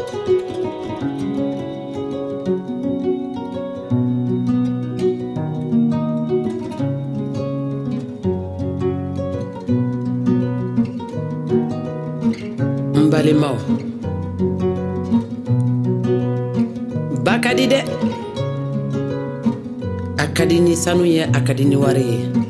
Mbalemaw bakadi de akadi ni sanu ye akadi ni wari ye